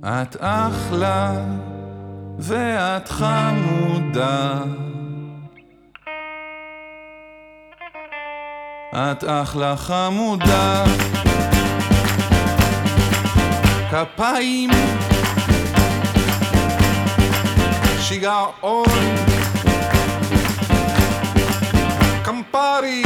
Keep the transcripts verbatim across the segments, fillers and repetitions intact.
את אחלה ואת חמודה, את אחלה חמודה. כפיים שיגעון קמפרי,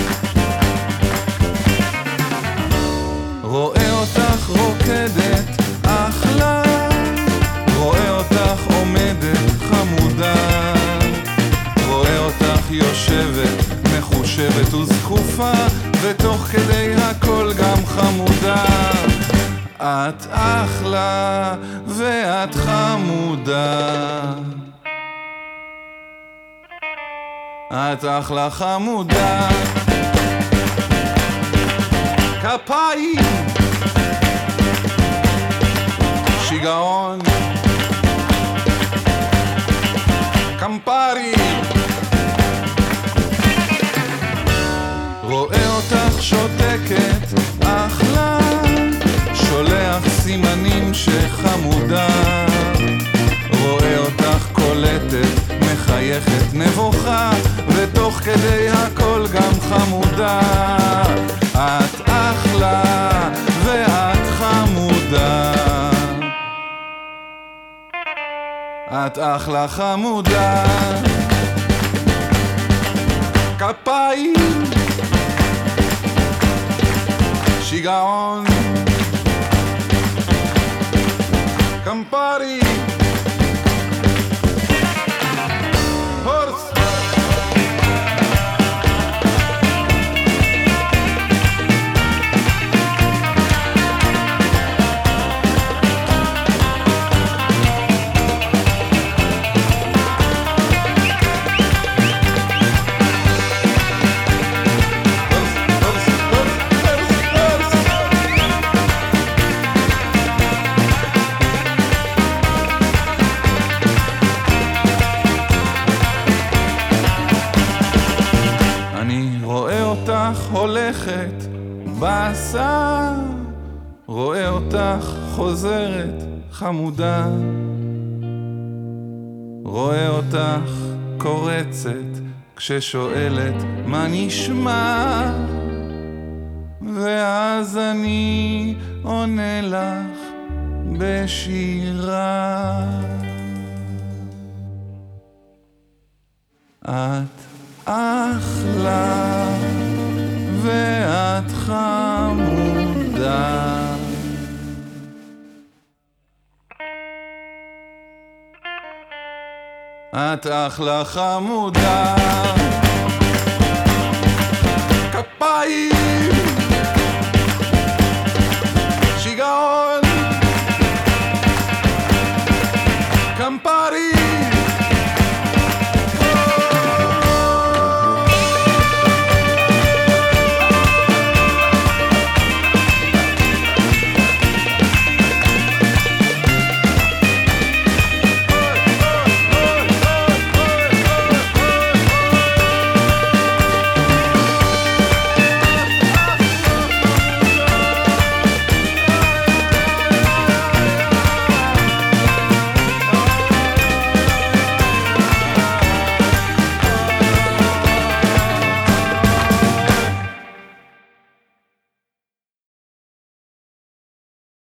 רואה אותך רוקדת אחלה, רואה אותך עומדת חמודה, רואה אותך יושבת מחושבת וזקופה, ותוך כדי הכל גם חמודה. את אחלה ואת חמודה, את אחלה חמודה. כפיים שיגעון קמפרי, רואה אותך שותקת אחלה, שולח סימנים שחמודה, רואה אותך קולטת מחייכת נבוכה, ותוך כדי הכל גם חמודה. את אחלה ואת חמודה, את אחלה חמודה. כפיים שיגעון קמפרי, הורס הולכת בעשה, רואה אותך חוזרת חמודה, רואה אותך קורצת כששואלת מה נשמע, ואז אני עונה לך בשירה. את אחלה ואת חמודה, את אחלה חמודה. כפיים